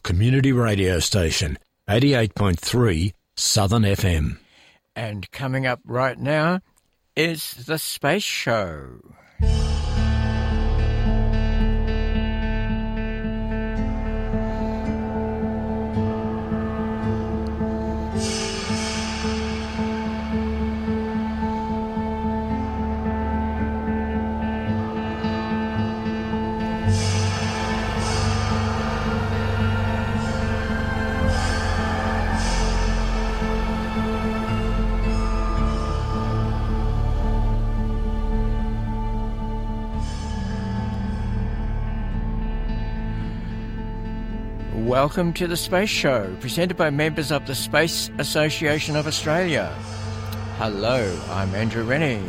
community radio station, 88.3 Southern FM. And coming up right now is The Space Show. Welcome to The Space Show, presented by members of the Space Association of Australia. Hello, I'm Andrew Rennie.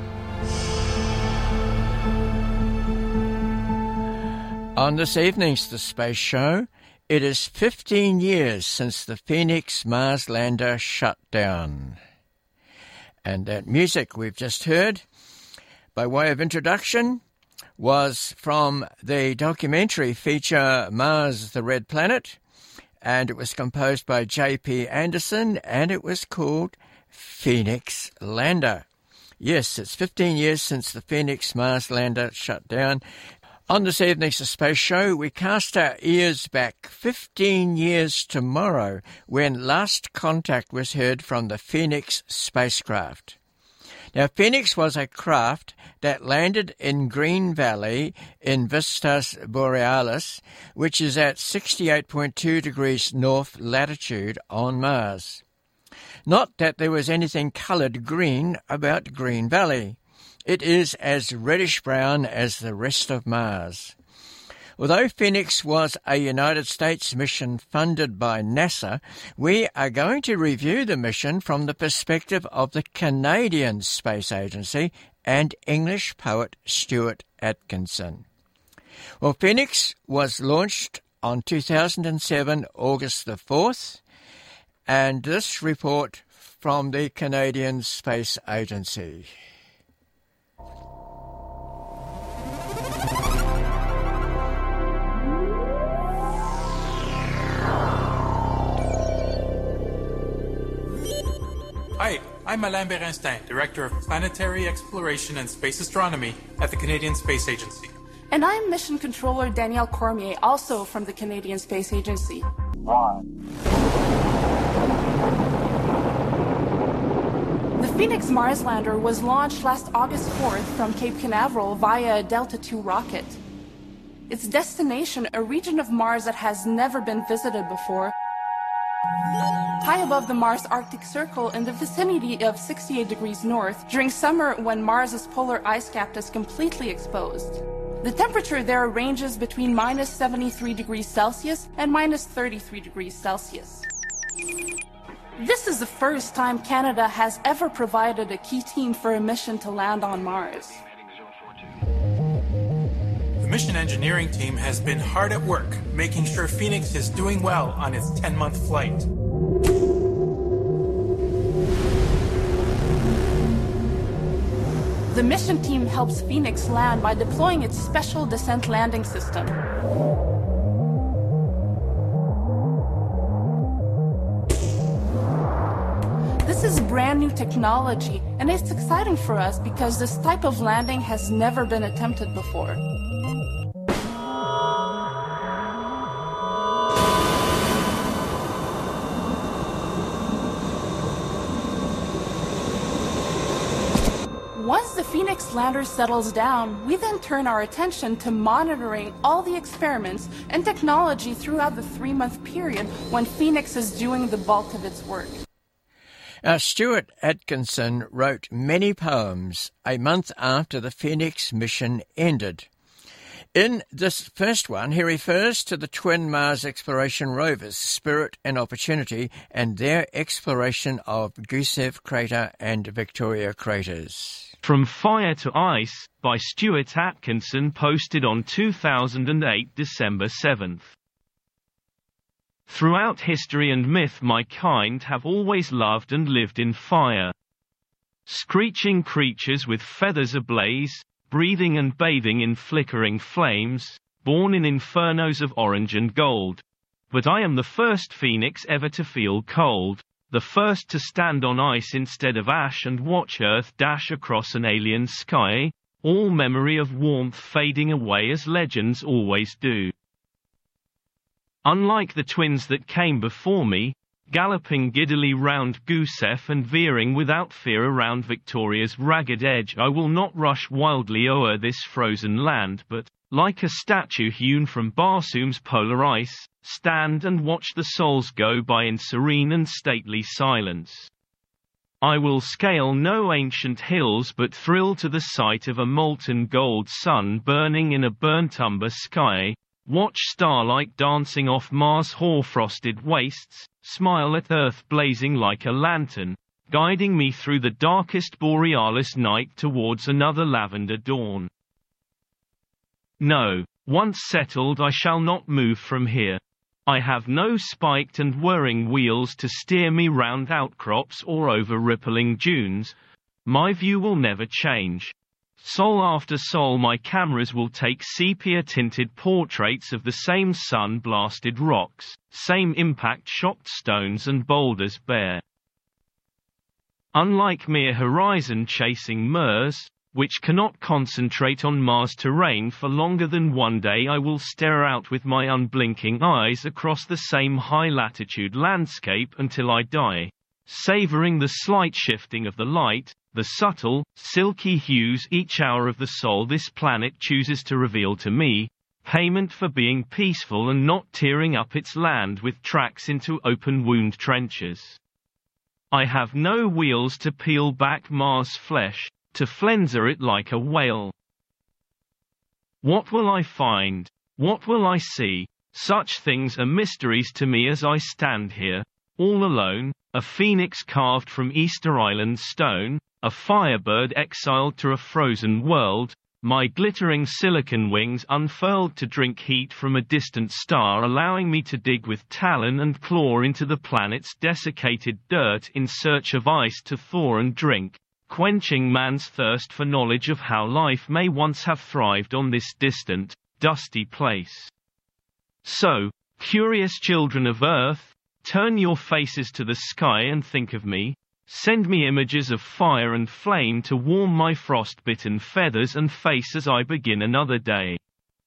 On this evening's The Space Show, it is 15 years since the Phoenix Mars lander shut down. And that music we've just heard, by way of introduction, was from the documentary feature Mars, the Red Planet, and it was composed by J.P. Anderson, and it was called Phoenix Lander. Yes, it's 15 years since the Phoenix Mars lander shut down. On this evening's The Space Show, we cast our ears back 15 years tomorrow, when last contact was heard from the Phoenix spacecraft. Now, Phoenix was a craft that landed in Green Valley in Vistas Borealis, which is at 68.2 degrees north latitude on Mars. Not that there was anything coloured green about Green Valley. It is as reddish-brown as the rest of Mars. Although Phoenix was a United States mission funded by NASA, we are going to review the mission from the perspective of the Canadian Space Agency and English poet Stuart Atkinson. Well, Phoenix was launched on 2007, August the 4th, and this report from the Canadian Space Agency. Hi, I'm Alain Berenstein, Director of Planetary Exploration and Space Astronomy at the Canadian Space Agency. And I'm Mission Controller Danielle Cormier, also from the Canadian Space Agency. The Phoenix Mars lander was launched last August 4th from Cape Canaveral via a Delta II rocket. Its destination, a region of Mars that has never been visited before, high above the Mars Arctic Circle in the vicinity of 68 degrees north during summer when Mars's polar ice cap is completely exposed. The temperature there ranges between minus 73 degrees Celsius and minus 33 degrees Celsius. This is the first time Canada has ever provided a key team for a mission to land on Mars. The mission engineering team has been hard at work, making sure Phoenix is doing well on its 10-month flight. The mission team helps Phoenix land by deploying its special descent landing system. This is brand new technology, and it's exciting for us because this type of landing has never been attempted before. Once the Phoenix lander settles down, we then turn our attention to monitoring all the experiments and technology throughout the 3-month period when Phoenix is doing the bulk of its work. Stuart Atkinson wrote many poems a month after the Phoenix mission ended. In this first one, he refers to the twin Mars exploration rovers, Spirit and Opportunity, and their exploration of Gusev Crater and Victoria craters. From Fire to Ice, by Stuart Atkinson, posted on 2008 December 7th. Throughout history and myth my kind have always loved and lived in fire. Screeching creatures with feathers ablaze, breathing and bathing in flickering flames, born in infernos of orange and gold. but I am the first Phoenix ever to feel cold, the first to stand on ice instead of ash and watch Earth dash across an alien sky, all memory of warmth fading away as legends always do. Unlike the twins that came before me, galloping giddily round Gusev and veering without fear around Victoria's ragged edge, I will not rush wildly o'er this frozen land, but, like a statue hewn from Barsoom's polar ice, stand and watch the souls go by in serene and stately silence. I will scale no ancient hills but thrill to the sight of a molten gold sun burning in a burnt umber sky, watch starlight dancing off Mars' hoar-frosted wastes, smile at Earth blazing like a lantern, guiding me through the darkest borealis night towards another lavender dawn. No, once settled I shall not move from here. I have no spiked and whirring wheels to steer me round outcrops or over rippling dunes. My view will never change. Sol after sol my cameras will take sepia-tinted portraits of the same sun-blasted rocks, same impact-shocked stones and boulders bare. Unlike mere horizon-chasing MERS, which cannot concentrate on Mars terrain for longer than one day, I will stare out with my unblinking eyes across the same high-latitude landscape until I die, savoring the slight shifting of the light, the subtle, silky hues each hour of the soul this planet chooses to reveal to me, payment for being peaceful and not tearing up its land with tracks into open wound trenches. I have no wheels to peel back Mars' flesh, to flenser it like a whale. What will I find? What will I see? Such things are mysteries to me as I stand here, all alone, a phoenix carved from Easter Island stone, a firebird exiled to a frozen world, my glittering silicon wings unfurled to drink heat from a distant star, allowing me to dig with talon and claw into the planet's desiccated dirt in search of ice to thaw and drink, quenching man's thirst for knowledge of how life may once have thrived on this distant, dusty place. So, curious children of Earth, turn your faces to the sky and think of me. Send me images of fire and flame to warm my frost-bitten feathers and face as I begin another day.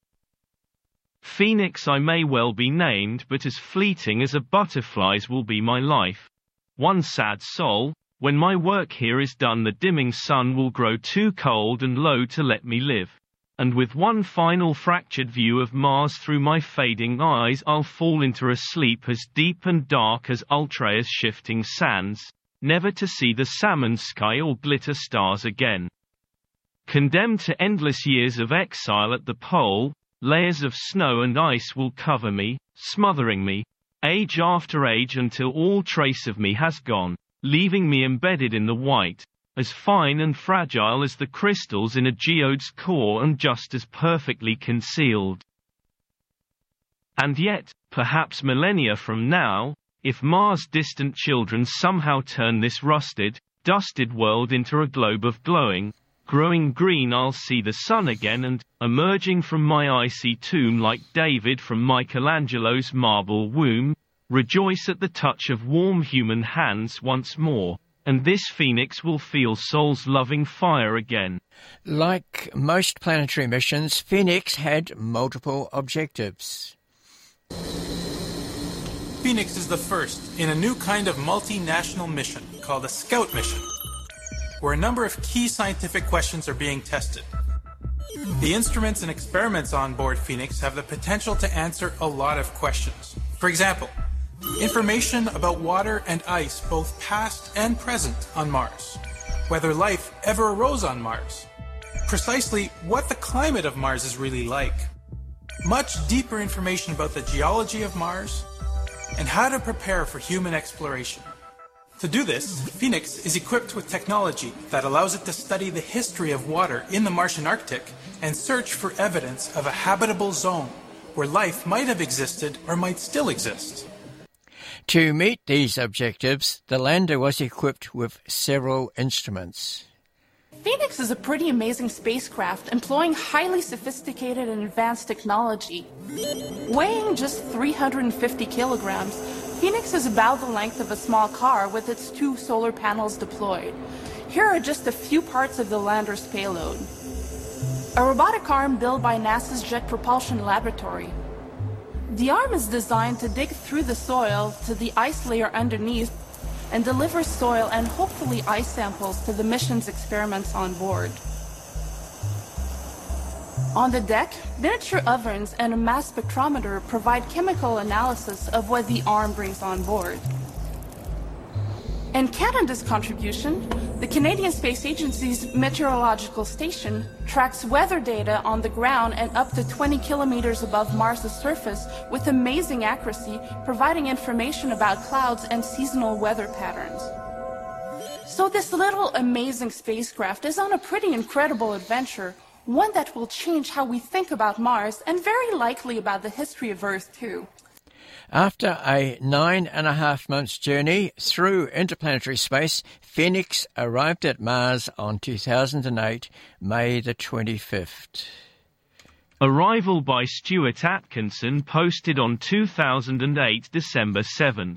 Phoenix I may well be named, but as fleeting as a butterfly's will be my life. One sad soul, when my work here is done, the dimming sun will grow too cold and low to let me live. And with one final fractured view of Mars through my fading eyes, I'll fall into a sleep as deep and dark as Ultraea's shifting sands, never to see the salmon sky or glitter stars again. Condemned to endless years of exile at the pole, layers of snow and ice will cover me, smothering me, age after age until all trace of me has gone, leaving me embedded in the white, as fine and fragile as the crystals in a geode's core and just as perfectly concealed. And yet, perhaps millennia from now, if Mars' distant children somehow turn this rusted, dusted world into a globe of glowing, growing green, I'll see the sun again and, emerging from my icy tomb like David from Michelangelo's marble womb, rejoice at the touch of warm human hands once more, and this phoenix will feel Sol's loving fire again. Like most planetary missions, Phoenix had multiple objectives. Phoenix is the first in a new kind of multinational mission called a Scout mission, where a number of key scientific questions are being tested. The instruments and experiments on board Phoenix have the potential to answer a lot of questions. For example, information about water and ice, both past and present, on Mars, whether life ever arose on Mars, precisely what the climate of Mars is really like, much deeper information about the geology of Mars, and how to prepare for human exploration. To do this, Phoenix is equipped with technology that allows it to study the history of water in the Martian Arctic and search for evidence of a habitable zone where life might have existed or might still exist. To meet these objectives, the lander was equipped with several instruments. Phoenix is a pretty amazing spacecraft employing highly sophisticated and advanced technology. Weighing just 350 kilograms, Phoenix is about the length of a small car with its 2 solar panels deployed. Here are just a few parts of the lander's payload. A robotic arm built by NASA's Jet Propulsion Laboratory. The arm is designed to dig through the soil to the ice layer underneath and deliver soil and hopefully ice samples to the mission's experiments on board. On the deck, miniature ovens and a mass spectrometer provide chemical analysis of what the arm brings on board. In Canada's contribution, the Canadian Space Agency's meteorological station tracks weather data on the ground and up to 20 kilometers above Mars' surface with amazing accuracy, providing information about clouds and seasonal weather patterns. So this little amazing spacecraft is on a pretty incredible adventure, one that will change how we think about Mars and very likely about the history of Earth too. After a 9.5 months journey through interplanetary space, Phoenix arrived at Mars on 2008, May the 25th. Arrival by Stuart Atkinson, posted on 2008, December 7th.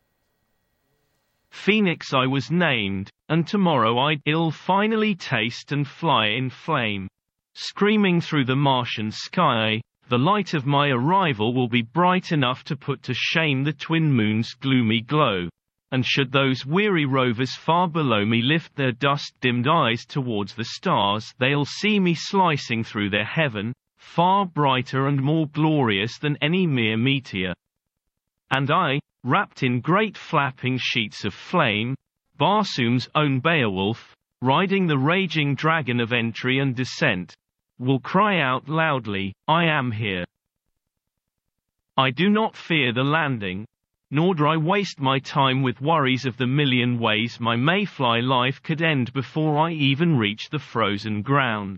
Phoenix I was named, and tomorrow I'll finally taste and fly in flame. Screaming through the Martian sky, the light of my arrival will be bright enough to put to shame the twin moon's gloomy glow. And should those weary rovers far below me lift their dust-dimmed eyes towards the stars, they'll see me slicing through their heaven, far brighter and more glorious than any mere meteor. And I, wrapped in great flapping sheets of flame, Barsoom's own Beowulf, riding the raging dragon of entry and descent, will cry out loudly, I am here. I do not fear the landing, nor do I waste my time with worries of the million ways my Mayfly life could end before I even reach the frozen ground.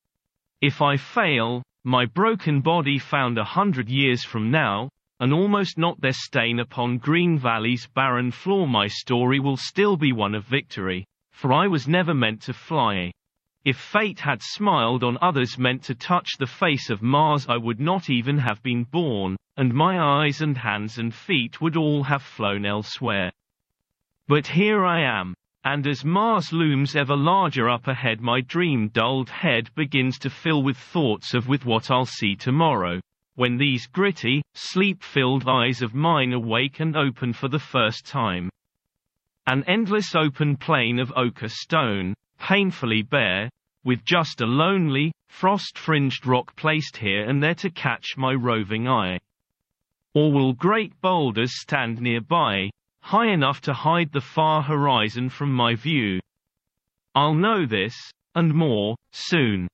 If I fail, my broken body found 100 years from now, and almost not their stain upon Green Valley's barren floor, my story will still be one of victory, for I was never meant to fly. If fate had smiled on others meant to touch the face of Mars, I would not even have been born, and my eyes and hands and feet would all have flown elsewhere. But here I am, and as Mars looms ever larger up ahead, my dream-dulled head begins to fill with thoughts of what I'll see tomorrow, when these gritty, sleep-filled eyes of mine awake and open for the first time. An endless open plain of ochre stone, painfully bare, with just a lonely, frost-fringed rock placed here and there to catch my roving eye. Or will great boulders stand nearby, high enough to hide the far horizon from my view? I'll know this, and more, soon.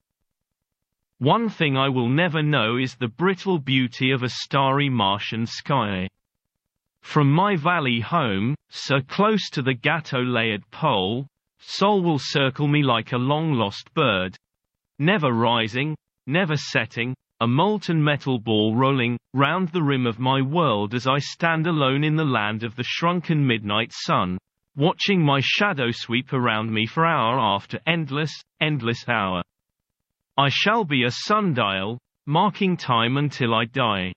One thing I will never know is the brittle beauty of a starry Martian sky. From my valley home, so close to the gateau-layered pole, Sol will circle me like a long-lost bird, never rising, never setting, a molten metal ball rolling round the rim of my world as I stand alone in the land of the shrunken midnight sun, watching my shadow sweep around me for hour after endless hour. I shall be a sundial, marking time until I die.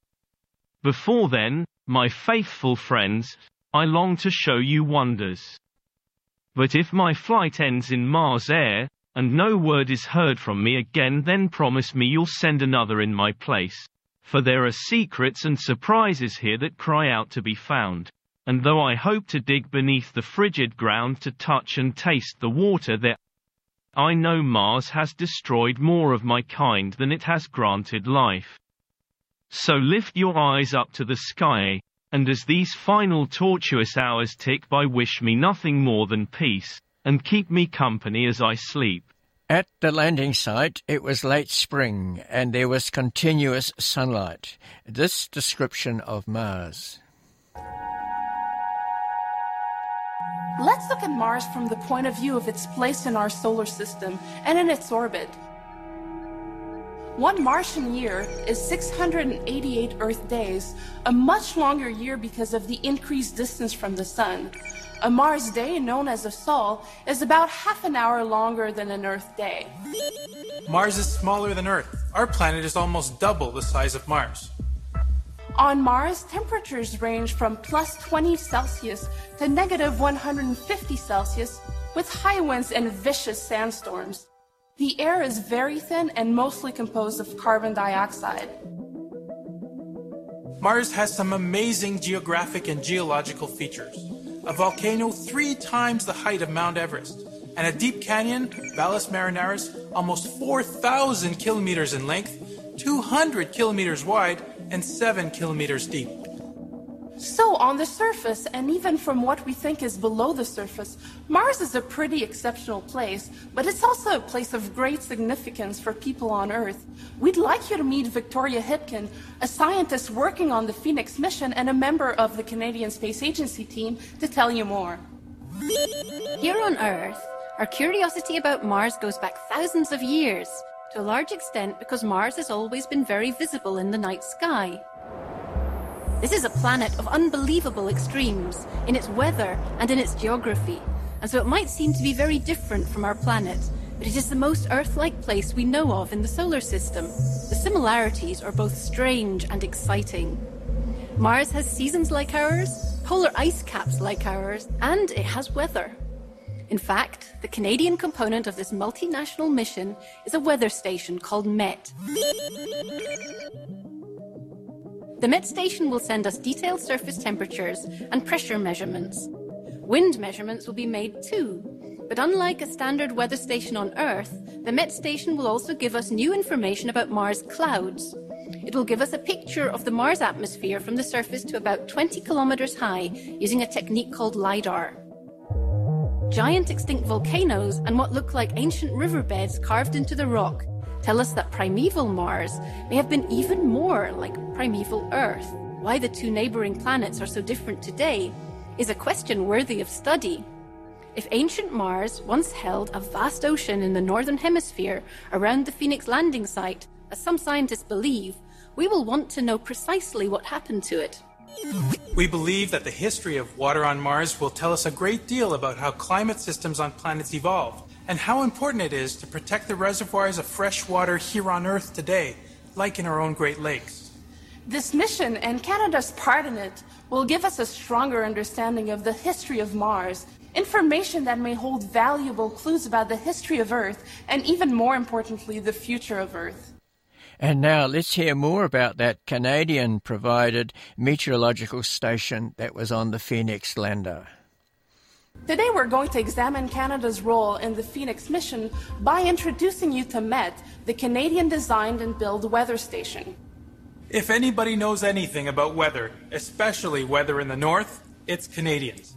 Before then, my faithful friends, I long to show you wonders. But if my flight ends in Mars air, and no word is heard from me again, then promise me you'll send another in my place. For there are secrets and surprises here that cry out to be found. And though I hope to dig beneath the frigid ground to touch and taste the water there, I know Mars has destroyed more of my kind than it has granted life. So lift your eyes up to the sky, and as these final tortuous hours tick by, wish me nothing more than peace, and keep me company as I sleep. At the landing site, it was late spring, and there was continuous sunlight. This description of Mars. Let's look at Mars from the point of view of its place in our solar system and in its orbit. One Martian year is 688 Earth days, a much longer year because of the increased distance from the Sun. A Mars day, known as a sol, is about half an hour longer than an Earth day. Mars is smaller than Earth. Our planet is almost double the size of Mars. On Mars, temperatures range from plus 20 Celsius to negative 150 Celsius, with high winds and vicious sandstorms. The air is very thin and mostly composed of carbon dioxide. Mars has some amazing geographic and geological features. A volcano 3 times the height of Mount Everest, and a deep canyon, Valles Marineris, almost 4,000 kilometers in length, 200 kilometers wide, and 7 kilometers deep. So, on the surface, and even from what we think is below the surface, Mars is a pretty exceptional place, but it's also a place of great significance for people on Earth. We'd like you to meet Victoria Hipkin, a scientist working on the Phoenix mission and a member of the Canadian Space Agency team, to tell you more. Here on Earth, our curiosity about Mars goes back thousands of years, to a large extent because Mars has always been very visible in the night sky. This is a planet of unbelievable extremes in its weather and in its geography, and so it might seem to be very different from our planet, but it is the most Earth-like place we know of in the solar system. The similarities are both strange and exciting. Mars has seasons like ours, polar ice caps like ours, and it has weather. In fact, the Canadian component of this multinational mission is a weather station called MET. The MET station will send us detailed surface temperatures and pressure measurements. Wind measurements will be made too, but unlike a standard weather station on Earth, the MET station will also give us new information about Mars clouds. It will give us a picture of the Mars atmosphere from the surface to about 20 kilometers high using a technique called LIDAR. Giant extinct volcanoes and what look like ancient riverbeds carved into the rock tell us that primeval Mars may have been even more like primeval Earth. Why the two neighboring planets are so different today is a question worthy of study. If ancient Mars once held a vast ocean in the northern hemisphere around the Phoenix landing site, as some scientists believe, we will want to know precisely what happened to it. We believe that the history of water on Mars will tell us a great deal about how climate systems on planets evolved, and how important it is to protect the reservoirs of fresh water here on Earth today, like in our own Great Lakes. This mission, and Canada's part in it, will give us a stronger understanding of the history of Mars, information that may hold valuable clues about the history of Earth, and even more importantly, the future of Earth. And now let's hear more about that Canadian-provided meteorological station that was on the Phoenix lander. Today we're going to examine Canada's role in the Phoenix mission by introducing you to MET, the Canadian-designed and built weather station. If anybody knows anything about weather, especially weather in the north, it's Canadians.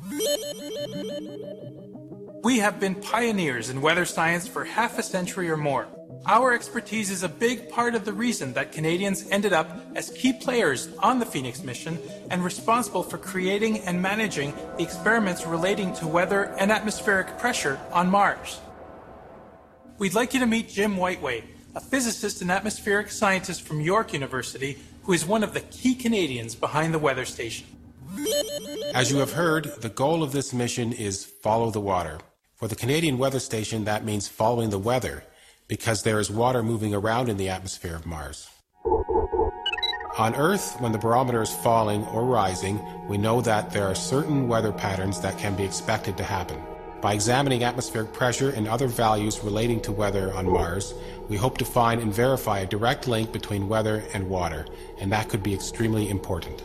We have been pioneers in weather science for half a century or more. Our expertise is a big part of the reason that Canadians ended up as key players on the Phoenix mission and responsible for creating and managing the experiments relating to weather and atmospheric pressure on Mars. We'd like you to meet Jim Whiteway, a physicist and atmospheric scientist from York University, who is one of the key Canadians behind the weather station. As you have heard, the goal of this mission is follow the water. For the Canadian Weather Station, that means following the weather, because there is water moving around in the atmosphere of Mars. On Earth, when the barometer is falling or rising, we know that there are certain weather patterns that can be expected to happen. By examining atmospheric pressure and other values relating to weather on Mars, we hope to find and verify a direct link between weather and water, and that could be extremely important.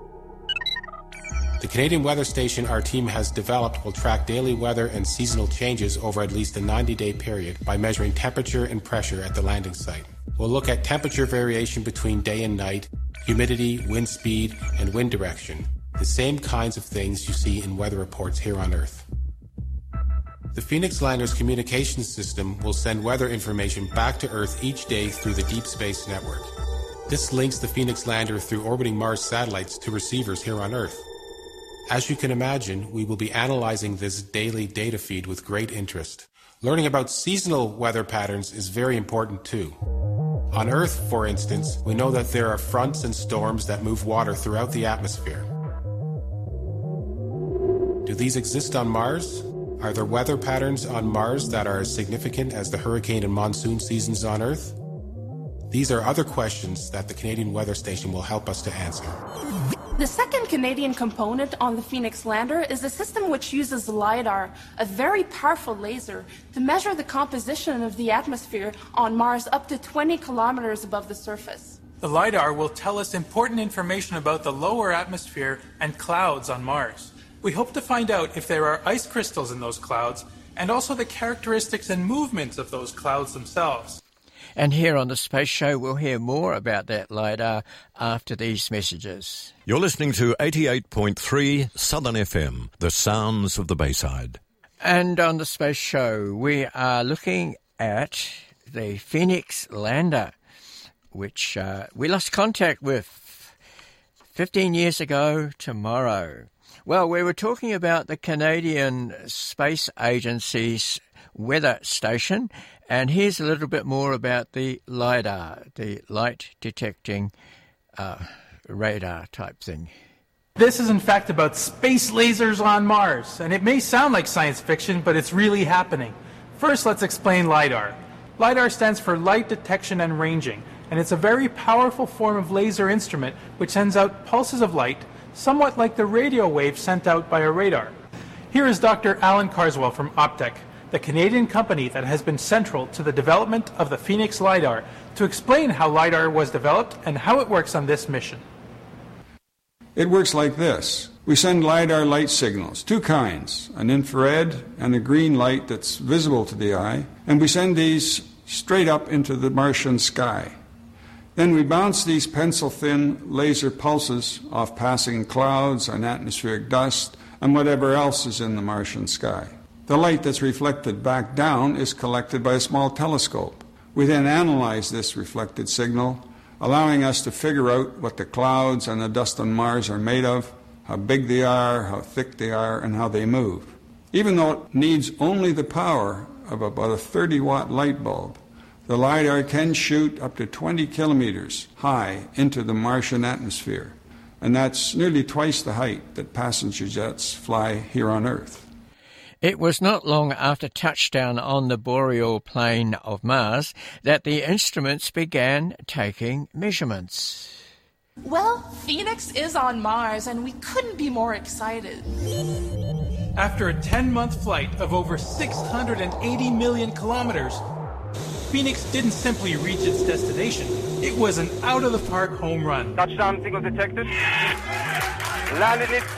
The Canadian Weather Station our team has developed will track daily weather and seasonal changes over at least a 90-day period by measuring temperature and pressure at the landing site. We'll look at temperature variation between day and night, humidity, wind speed, and wind direction, the same kinds of things you see in weather reports here on Earth. The Phoenix Lander's communications system will send weather information back to Earth each day through the Deep Space Network. This links the Phoenix Lander through orbiting Mars satellites to receivers here on Earth. As you can imagine, we will be analyzing this daily data feed with great interest. Learning about seasonal weather patterns is very important too. On Earth, for instance, we know that there are fronts and storms that move water throughout the atmosphere. Do these exist on Mars? Are there weather patterns on Mars that are as significant as the hurricane and monsoon seasons on Earth? These are other questions that the Canadian Weather Station will help us to answer. The second Canadian component on the Phoenix lander is a system which uses LIDAR, a very powerful laser, to measure the composition of the atmosphere on Mars up to 20 kilometers above the surface. The LIDAR will tell us important information about the lower atmosphere and clouds on Mars. We hope to find out if there are ice crystals in those clouds and also the characteristics and movements of those clouds themselves. And here on the Space Show, we'll hear more about that LIDAR after these messages. You're listening to 88.3 Southern FM, the sounds of the Bayside. And on the Space Show, we are looking at the Phoenix lander, which we lost contact with 15 years ago tomorrow. Well, we were talking about the Canadian Space Agency's weather station, and here's a little bit more about the LIDAR, the light detecting radar type thing. This is in fact about space lasers on Mars, and it may sound like science fiction, but it's really happening. First, let's explain LIDAR. LIDAR stands for Light Detection and Ranging, and it's a very powerful form of laser instrument which sends out pulses of light, somewhat like the radio waves sent out by a radar. Here is Dr. Alan Carswell from Optech, the Canadian company that has been central to the development of the Phoenix LIDAR, to explain how LIDAR was developed and how it works on this mission. It works like this. We send LIDAR light signals, two kinds, an infrared and a green light that's visible to the eye, and we send these straight up into the Martian sky. Then we bounce these pencil-thin laser pulses off passing clouds and atmospheric dust and whatever else is in the Martian sky. The light that's reflected back down is collected by a small telescope. We then analyze this reflected signal, allowing us to figure out what the clouds and the dust on Mars are made of, how big they are, how thick they are, and how they move. Even though it needs only the power of about a 30-watt light bulb, the LIDAR can shoot up to 20 kilometers high into the Martian atmosphere, and that's nearly twice the height that passenger jets fly here on Earth. It was not long after touchdown on the boreal plain of Mars that the instruments began taking measurements. Well, Phoenix is on Mars, and we couldn't be more excited. After a 10-month flight of over 680 million kilometers, Phoenix didn't simply reach its destination. It was an out-of-the-park home run. Touchdown signal detected. Landed it.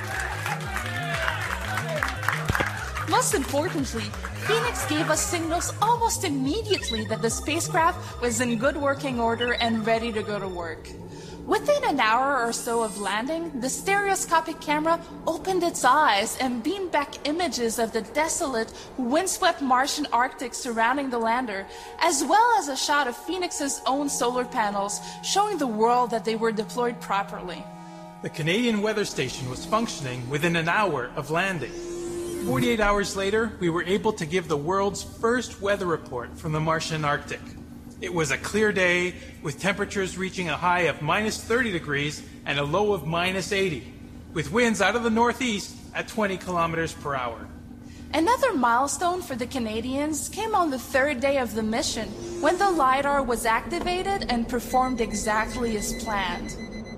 Most importantly, Phoenix gave us signals almost immediately that the spacecraft was in good working order and ready to go to work. Within an hour or so of landing, the stereoscopic camera opened its eyes and beamed back images of the desolate, windswept Martian Arctic surrounding the lander, as well as a shot of Phoenix's own solar panels showing the world that they were deployed properly. The Canadian Weather Station was functioning within an hour of landing. 48 hours later, we were able to give the world's first weather report from the Martian Arctic. It was a clear day, with temperatures reaching a high of minus 30 degrees and a low of minus 80, with winds out of the northeast at 20 kilometers per hour. Another milestone for the Canadians came on the third day of the mission, when the LIDAR was activated and performed exactly as planned.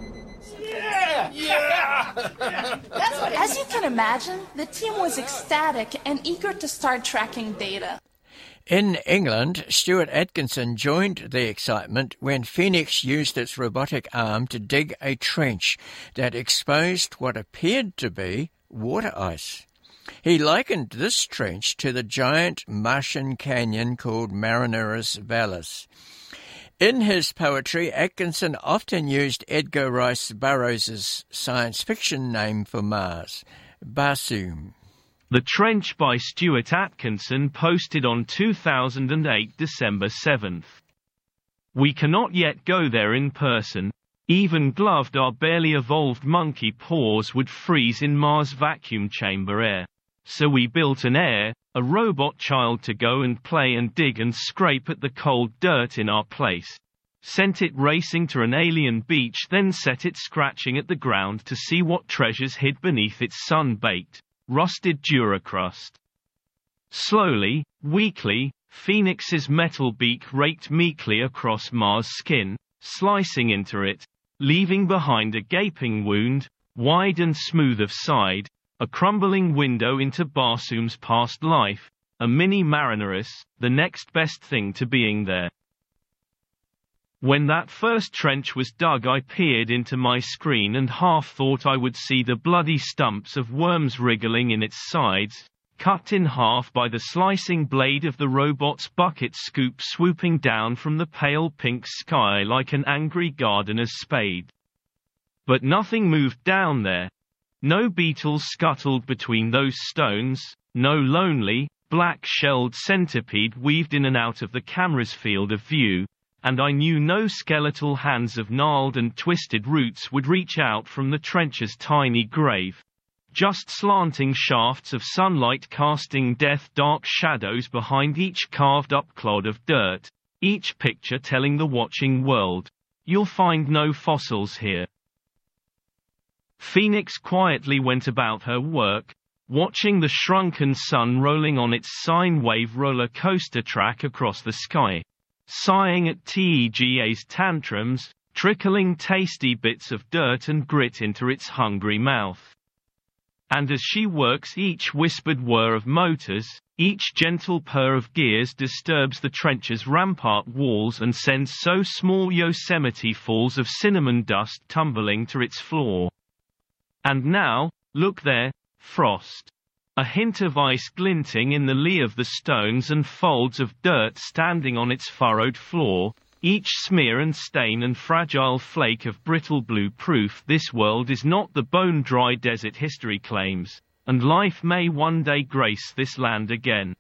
As you can imagine, the team was ecstatic and eager to start tracking data. In England, Stuart Atkinson joined the excitement when Phoenix used its robotic arm to dig a trench that exposed what appeared to be water ice. He likened this trench to the giant Martian canyon called Marineris Vallis. In his poetry, Atkinson often used Edgar Rice Burroughs' science fiction name for Mars, Barsoom. The Trench by Stuart Atkinson, posted on 2008 December 7th. We cannot yet go there in person. Even gloved or barely evolved monkey paws would freeze in Mars' vacuum chamber air. So we built a robot child to go and play and dig and scrape at the cold dirt in our place. Sent it racing to an alien beach, then set it scratching at the ground to see what treasures hid beneath its sun-baked rusted duracrust. Slowly, weakly, Phoenix's metal beak raked meekly across Mars' skin, slicing into it, leaving behind a gaping wound, wide and smooth of side, a crumbling window into Barsoom's past life, a mini Marinerus, the next best thing to being there. When that first trench was dug, I peered into my screen and half thought I would see the bloody stumps of worms wriggling in its sides, cut in half by the slicing blade of the robot's bucket scoop swooping down from the pale pink sky like an angry gardener's spade. But nothing moved down there. No beetles scuttled between those stones, no lonely, black-shelled centipede weaved in and out of the camera's field of view, and I knew no skeletal hands of gnarled and twisted roots would reach out from the trench's tiny grave. Just slanting shafts of sunlight casting death-dark shadows behind each carved-up clod of dirt, each picture telling the watching world, "You'll find no fossils here." Phoenix quietly went about her work, watching the shrunken sun rolling on its sine wave roller coaster track across the sky, sighing at TEGA's tantrums, trickling tasty bits of dirt and grit into its hungry mouth. And as she works, each whispered whir of motors, each gentle purr of gears disturbs the trench's rampart walls and sends so small Yosemite falls of cinnamon dust tumbling to its floor. And now, look there, frost. A hint of ice glinting in the lee of the stones and folds of dirt standing on its furrowed floor, each smear and stain and fragile flake of brittle blue proof this world is not the bone-dry desert history claims, and life may one day grace this land again.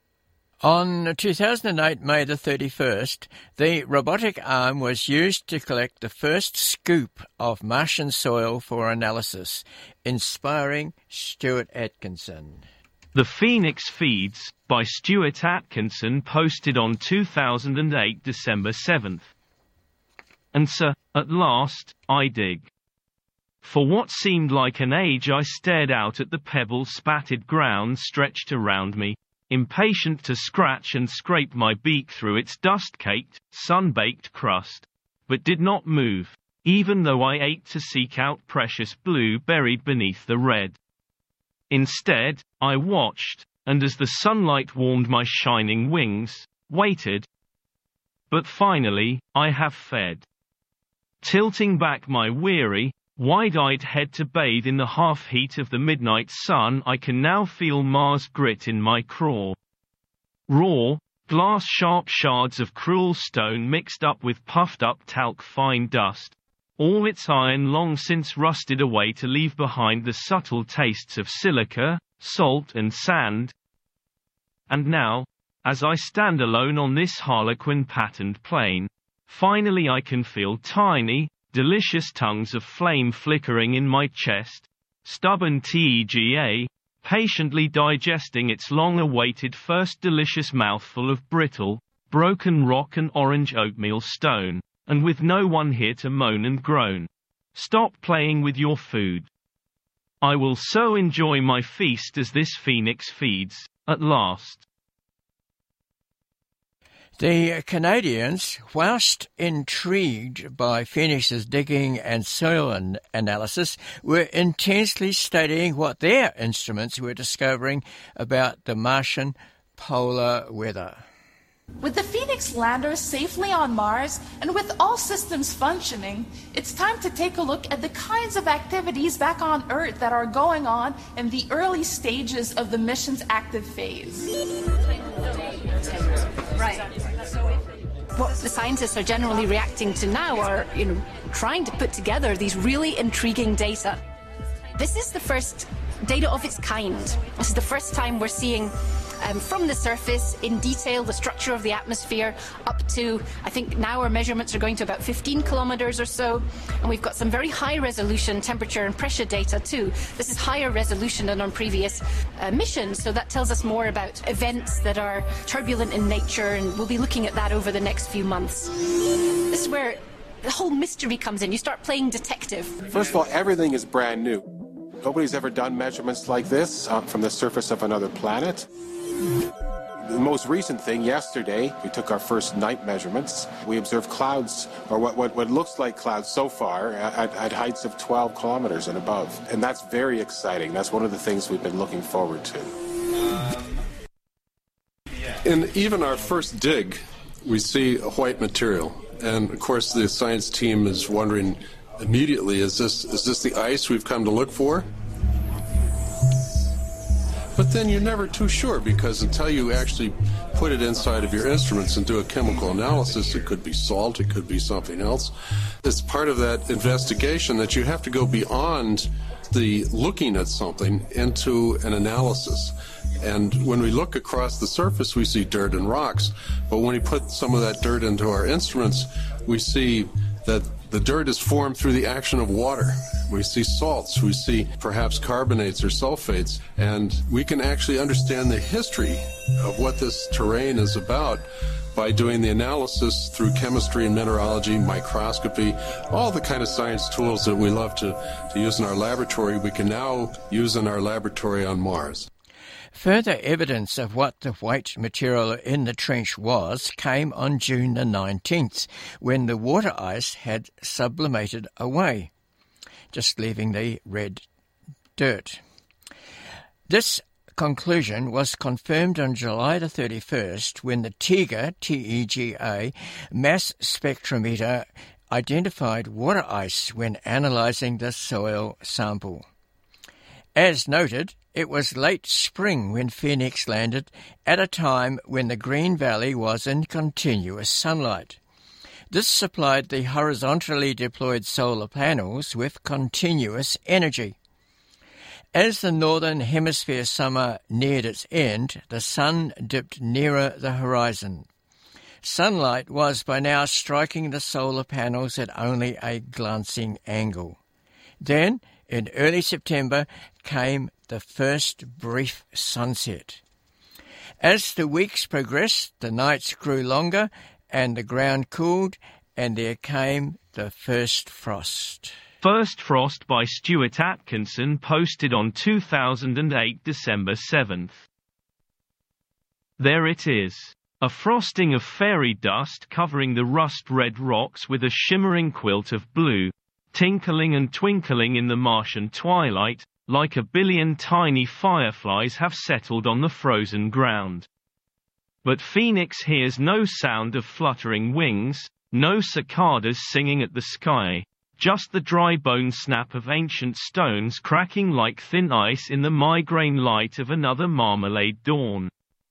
On 2008, May the 31st, the robotic arm was used to collect the first scoop of Martian soil for analysis, inspiring Stuart Atkinson. The Phoenix Feeds, by Stuart Atkinson, posted on 2008 December 7th. And so, at last, I dig. For what seemed like an age I stared out at the pebble-spattered ground stretched around me, impatient to scratch and scrape my beak through its dust-caked, sun-baked crust, but did not move, even though I ached to seek out precious blue buried beneath the red. Instead, I watched, and as the sunlight warmed my shining wings, waited. But finally, I have fed. Tilting back my weary, wide-eyed head to bathe in the half-heat of the midnight sun, I can now feel Mars grit in my craw. Raw, glass-sharp shards of cruel stone mixed up with puffed-up talc-fine dust, all its iron long since rusted away to leave behind the subtle tastes of silica, salt and sand. And now, as I stand alone on this harlequin-patterned plain, finally I can feel tiny, delicious tongues of flame flickering in my chest, stubborn TEGA, patiently digesting its long-awaited first delicious mouthful of brittle, broken rock and orange oatmeal stone, and with no one here to moan and groan. Stop playing with your food. I will so enjoy my feast as this Phoenix feeds, at last. The Canadians, whilst intrigued by Phoenix's digging and soil analysis, were intensely studying what their instruments were discovering about the Martian polar weather. With the Phoenix lander safely on Mars and with all systems functioning, it's time to take a look at the kinds of activities back on Earth that are going on in the early stages of the mission's active phase. Right. What the scientists are generally reacting to now are, trying to put together these really intriguing data. This is the first data of its kind. This is the first time we're seeing from the surface in detail the structure of the atmosphere up to, I think now our measurements are going to about 15 kilometers or so, and we've got some very high resolution temperature and pressure data too. This is higher resolution than on previous missions, so that tells us more about events that are turbulent in nature, and we'll be looking at that over the next few months. This is where the whole mystery comes in. You start playing detective. First of all, everything is brand new. Nobody's ever done measurements like this from the surface of another planet. The most recent thing, yesterday, we took our first night measurements. We observed clouds, or what looks like clouds so far, at heights of 12 kilometers and above. And that's very exciting. That's one of the things we've been looking forward to. In even our first dig, we see a white material. And, of course, the science team is wondering immediately, is this the ice we've come to look for? But then you're never too sure, because until you actually put it inside of your instruments and do a chemical analysis, it could be salt, it could be something else. It's part of that investigation that you have to go beyond the looking at something into an analysis. And when we look across the surface, we see dirt and rocks. But when we put some of that dirt into our instruments, we see that the dirt is formed through the action of water. We see salts, we see perhaps carbonates or sulfates, and we can actually understand the history of what this terrain is about by doing the analysis through chemistry and mineralogy, microscopy, all the kind of science tools that we love to use in our laboratory, we can now use in our laboratory on Mars. Further evidence of what the white material in the trench was came on June the 19th, when the water ice had sublimated away, just leaving the red dirt. This conclusion was confirmed on July the 31st when the TEGA, T-E-G-A, mass spectrometer identified water ice when analysing the soil sample. As noted, it was late spring when Phoenix landed, at a time when the Green Valley was in continuous sunlight. This supplied the horizontally deployed solar panels with continuous energy. As the northern hemisphere summer neared its end, the sun dipped nearer the horizon. Sunlight was by now striking the solar panels at only a glancing angle. Then, in early September, came the first brief sunset. As the weeks progressed, the nights grew longer and the ground cooled, and there came the first frost. First Frost by Stuart Atkinson, posted on 2008 December 7th. There it is. A frosting of fairy dust covering the rust-red rocks with a shimmering quilt of blue, tinkling and twinkling in the Martian twilight, like a billion tiny fireflies have settled on the frozen ground. But Phoenix hears no sound of fluttering wings, no cicadas singing at the sky, just the dry bone snap of ancient stones cracking like thin ice in the migraine light of another marmalade dawn.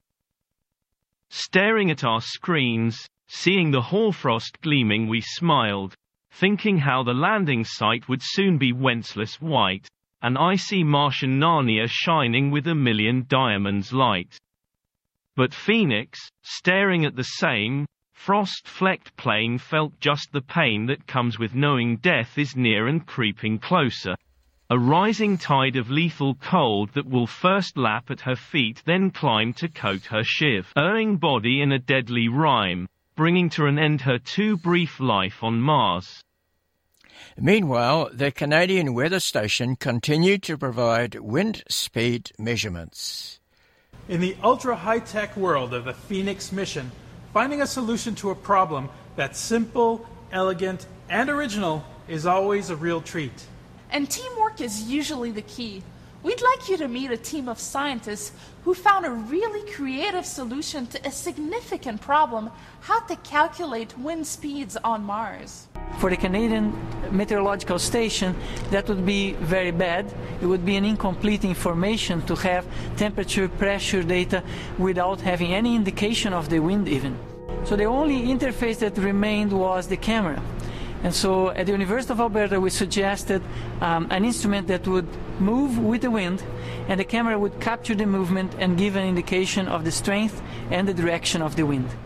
Staring at our screens, seeing the hoarfrost gleaming, we smiled, thinking how the landing site would soon be Wenceslus white, an icy Martian Narnia shining with a million diamonds light. But Phoenix, staring at the same frost-flecked plain, felt just the pain that comes with knowing death is near and creeping closer. A rising tide of lethal cold that will first lap at her feet, then climb to coat her shivering body in a deadly rime, bringing to an end her too brief life on Mars. Meanwhile, the Canadian Weather Station continued to provide wind speed measurements. In the ultra-high-tech world of the Phoenix mission, finding a solution to a problem that's simple, elegant, and original is always a real treat. And teamwork is usually the key. We'd like you to meet a team of scientists who found a really creative solution to a significant problem: how to calculate wind speeds on Mars. For the Canadian Meteorological Station, that would be very bad. It would be an incomplete information to have temperature, pressure data without having any indication of the wind even. So the only interface that remained was the camera. And so at the University of Alberta, we suggested an instrument that would move with the wind, and the camera would capture the movement and give an indication of the strength and the direction of the wind.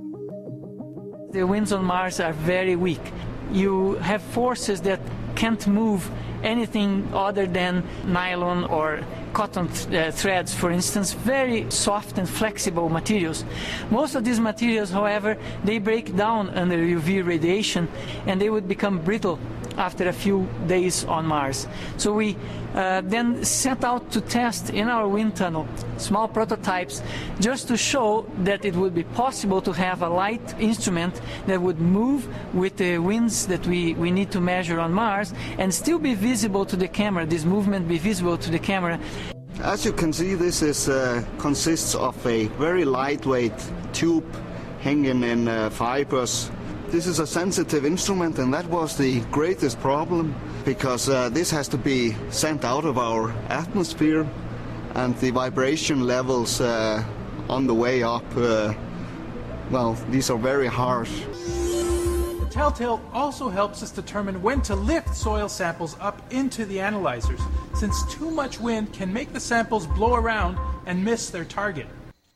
The winds on Mars are very weak. You have forces that can't move anything other than nylon or cotton threads, for instance, very soft and flexible materials. Most of these materials, however, they break down under UV radiation and they would become brittle after a few days on Mars. So we then set out to test in our wind tunnel small prototypes just to show that it would be possible to have a light instrument that would move with the winds that we need to measure on Mars and still be visible to the camera, this movement be visible to the camera. As you can see, this consists of a very lightweight tube hanging in fibers. This is a sensitive instrument, and that was the greatest problem, because this has to be sent out of our atmosphere, and the vibration levels on the way up, well, these are very harsh. The Telltale also helps us determine when to lift soil samples up into the analyzers, since too much wind can make the samples blow around and miss their target.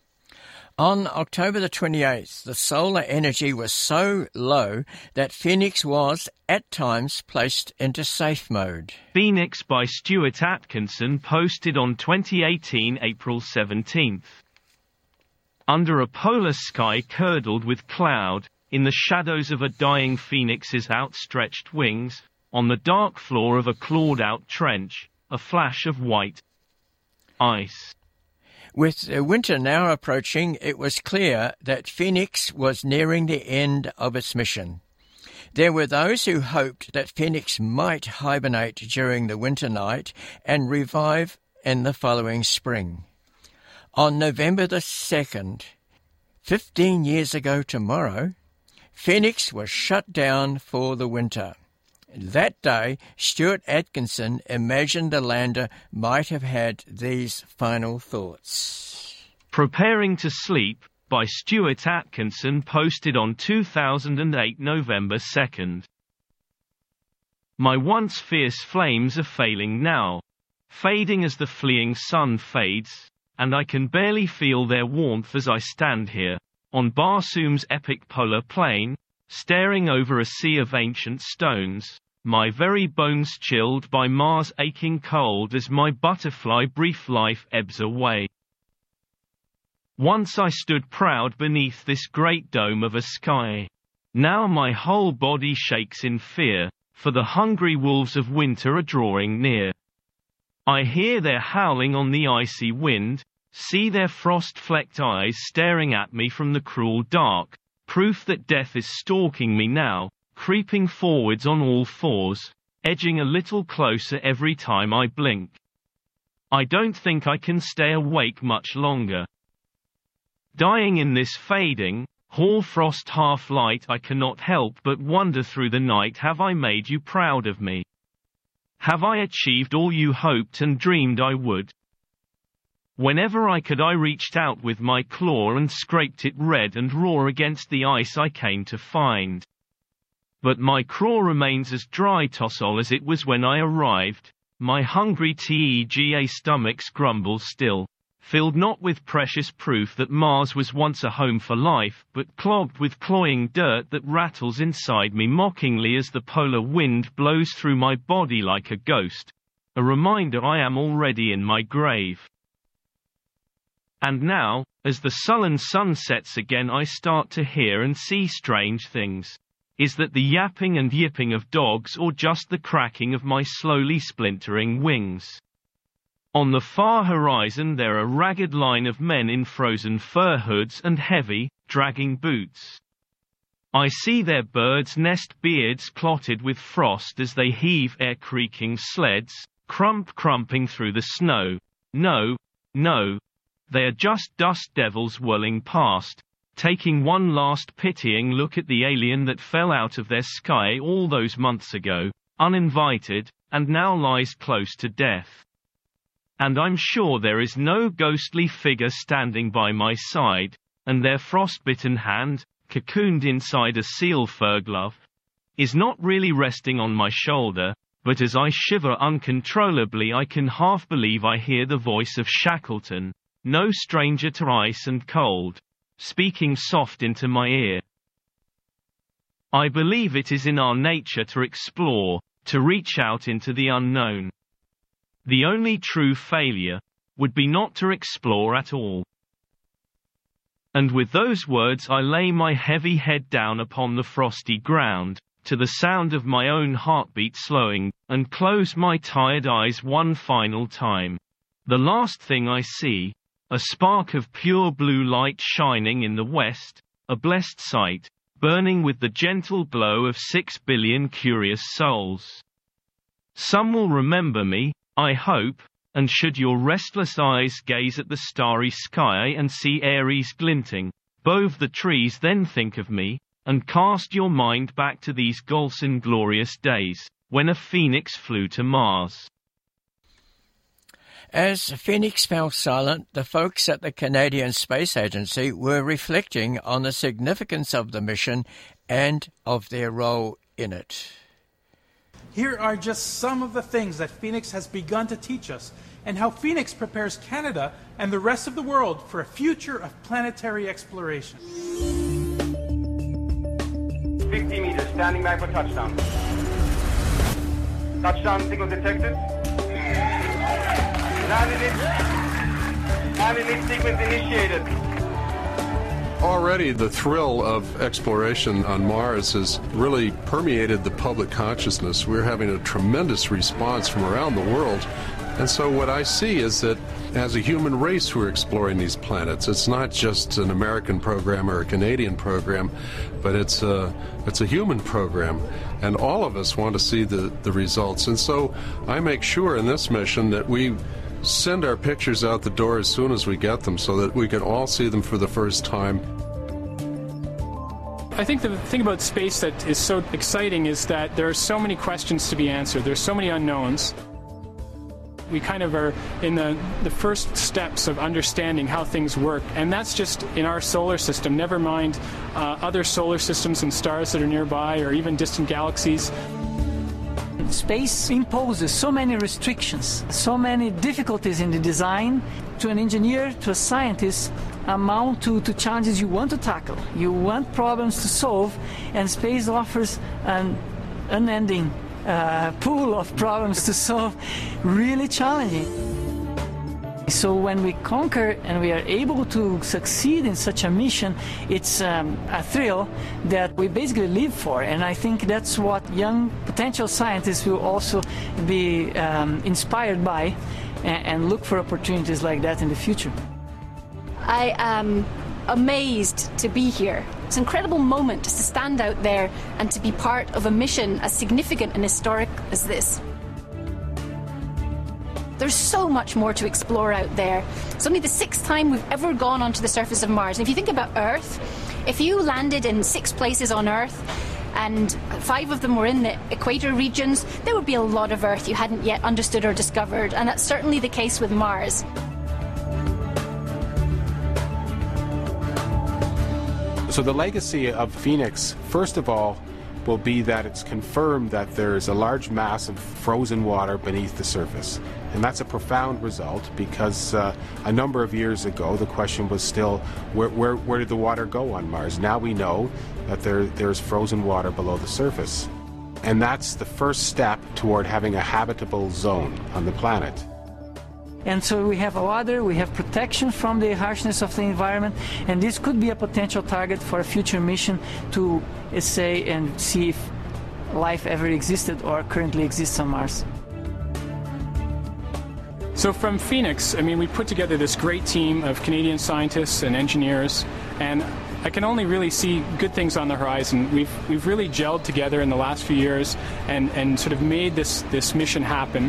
On October the 28th, the solar energy was so low that Phoenix was, at times, placed into safe mode. Phoenix by Stuart Atkinson, posted on 2018 April 17th. Under a polar sky curdled with cloud, in the shadows of a dying phoenix's outstretched wings, on the dark floor of a clawed-out trench, a flash of white ice. With winter now approaching, it was clear that Phoenix was nearing the end of its mission. There were those who hoped that Phoenix might hibernate during the winter night and revive in the following spring. On November the 2nd, 15 years ago tomorrow, Phoenix was shut down for the winter. That day, Stuart Atkinson imagined the lander might have had these final thoughts. Preparing to Sleep, by Stuart Atkinson, posted on 2008 November 2nd. My once fierce flames are failing now, fading as the fleeing sun fades, and I can barely feel their warmth as I stand here, on Barsoom's epic polar plain, staring over a sea of ancient stones, my very bones chilled by Mars' aching cold as my butterfly brief life ebbs away. Once I stood proud beneath this great dome of a sky. Now my whole body shakes in fear, for the hungry wolves of winter are drawing near. I hear their howling on the icy wind, see their frost-flecked eyes staring at me from the cruel dark, proof that death is stalking me now, creeping forwards on all fours, edging a little closer every time I blink. I don't think I can stay awake much longer. Dying in this fading, hoarfrost half-light, I cannot help but wonder through the night, have I made you proud of me? Have I achieved all you hoped and dreamed I would? Whenever I could, I reached out with my claw and scraped it red and raw against the ice I came to find. But my craw remains as dry tossol as it was when I arrived, my hungry TEGA stomachs grumble still, filled not with precious proof that Mars was once a home for life, but clogged with cloying dirt that rattles inside me mockingly as the polar wind blows through my body like a ghost, a reminder I am already in my grave. And now, as the sullen sun sets again, I start to hear and see strange things. Is that the yapping and yipping of dogs, or just the cracking of my slowly splintering wings? On the far horizon there are a ragged line of men in frozen fur hoods and heavy, dragging boots. I see their birds' nest beards clotted with frost as they heave air-creaking sleds, crumping through the snow. No, they are just dust devils whirling past, taking one last pitying look at the alien that fell out of their sky all those months ago, uninvited, and now lies close to death. And I'm sure there is no ghostly figure standing by my side, and their frostbitten hand, cocooned inside a seal fur glove, is not really resting on my shoulder, but as I shiver uncontrollably I can half believe I hear the voice of Shackleton, no stranger to ice and cold, speaking soft into my ear. I believe it is in our nature to explore, to reach out into the unknown. The only true failure would be not to explore at all. And with those words I lay my heavy head down upon the frosty ground, to the sound of my own heartbeat slowing, and close my tired eyes one final time. The last thing I see, a spark of pure blue light shining in the west, a blessed sight, burning with the gentle glow of 6 billion curious souls. Some will remember me, I hope, and should your restless eyes gaze at the starry sky and see Aries glinting, above the trees, then think of me, and cast your mind back to these Golson glorious days, when a phoenix flew to Mars. As Phoenix fell silent, the folks at the Canadian Space Agency were reflecting on the significance of the mission and of their role in it. Here are just some of the things that Phoenix has begun to teach us, and how Phoenix prepares Canada and the rest of the world for a future of planetary exploration. 50 meters, standing by for touchdown. Touchdown signal detected. Landing sequence initiated. Already the thrill of exploration on Mars has really permeated the public consciousness. We're having a tremendous response from around the world. And so what I see is that as a human race we're exploring these planets. It's not just an American program or a Canadian program, but it's a human program. And all of us want to see the results. And so I make sure in this mission that we send our pictures out the door as soon as we get them so that we can all see them for the first time. I think the thing about space that is so exciting is that there are so many questions to be answered. There's so many unknowns. We kind of are in the first steps of understanding how things work, and that's just in our solar system, never mind other solar systems and stars that are nearby or even distant galaxies. Space imposes so many restrictions, so many difficulties in the design. To an engineer, to a scientist, amount to challenges you want to tackle. You want problems to solve, and space offers an unending pool of problems to solve, really challenging. So when we conquer and we are able to succeed in such a mission, it's a thrill that we basically live for. And I think that's what young potential scientists will also be inspired by and look for opportunities like that in the future. I am amazed to be here. It's an incredible moment to stand out there and to be part of a mission as significant and historic as this. There's so much more to explore out there. It's only the 6th time we've ever gone onto the surface of Mars. And if you think about Earth, if you landed in 6 places on Earth and 5 of them were in the equator regions, there would be a lot of Earth you hadn't yet understood or discovered. And that's certainly the case with Mars. So the legacy of Phoenix, first of all, will be that it's confirmed that there's a large mass of frozen water beneath the surface. And that's a profound result because a number of years ago the question was still where did the water go on Mars? Now we know that there's frozen water below the surface. And that's the first step toward having a habitable zone on the planet. And so we have water, we have protection from the harshness of the environment, and this could be a potential target for a future mission to essay and see if life ever existed or currently exists on Mars. So from Phoenix, I mean, we put together this great team of Canadian scientists and engineers, and I can only really see good things on the horizon. We've really gelled together in the last few years and sort of made this mission happen.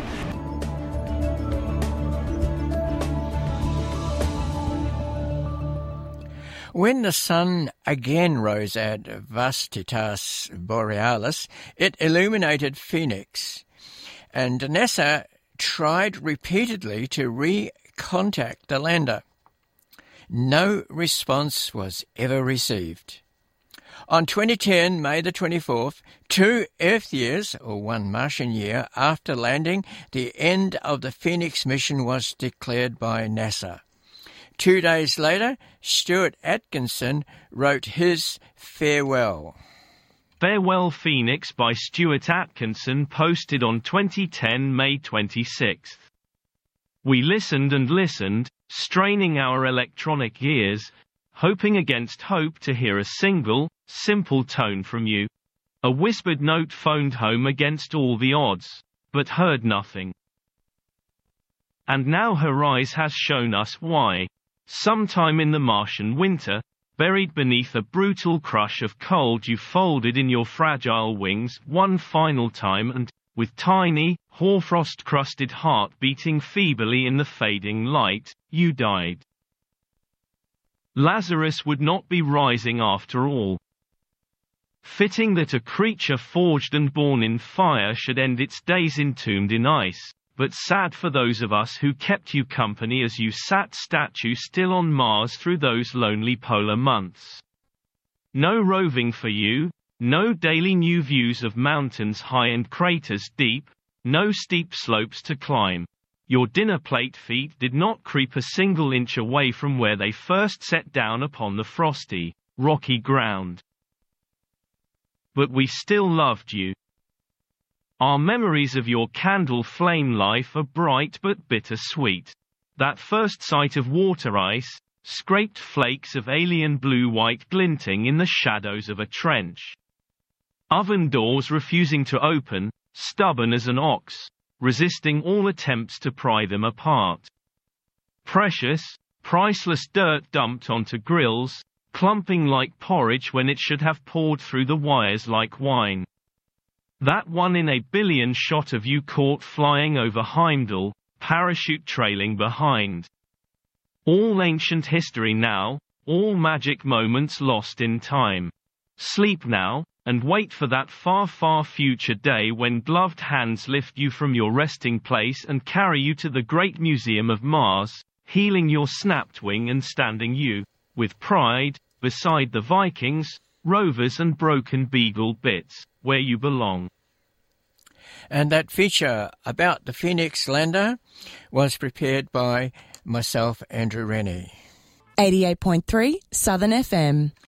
When the sun again rose at Vastitas Borealis, it illuminated Phoenix, and NASA tried repeatedly to recontact the lander. No response was ever received. On 2010, May the 24th, 2 Earth years, or 1 Martian year, after landing, the end of the Phoenix mission was declared by NASA. 2 days later, Stuart Atkinson wrote his farewell. Farewell Phoenix by Stuart Atkinson, posted on 2010 May 26th. We listened and listened, straining our electronic ears, hoping against hope to hear a single, simple tone from you. A whispered note phoned home against all the odds, but heard nothing. And now her eyes has shown us why. Sometime in the Martian winter, buried beneath a brutal crush of cold, you folded in your fragile wings one final time and, with tiny, hoarfrost-crusted heart beating feebly in the fading light, you died. Lazarus would not be rising after all. Fitting that a creature forged and born in fire should end its days entombed in ice, but sad for those of us who kept you company as you sat statue still on Mars through those lonely polar months. No roving for you, no daily new views of mountains high and craters deep, no steep slopes to climb. Your dinner plate feet did not creep a single inch away from where they first set down upon the frosty, rocky ground. But we still loved you. Our memories of your candle flame life are bright but bittersweet. That first sight of water ice, scraped flakes of alien blue-white glinting in the shadows of a trench. Oven doors refusing to open, stubborn as an ox, resisting all attempts to pry them apart. Precious, priceless dirt dumped onto grills, clumping like porridge when it should have poured through the wires like wine. That 1 in a billion shot of you caught flying over Heimdall, parachute trailing behind. All ancient history now, all magic moments lost in time. Sleep now, and wait for that far, far future day when gloved hands lift you from your resting place and carry you to the great museum of Mars, healing your snapped wing and standing you, with pride, beside the Vikings, rovers and broken beagle bits, where you belong. And that feature about the Phoenix Lander was prepared by myself, Andrew Rennie. 88.3 Southern FM.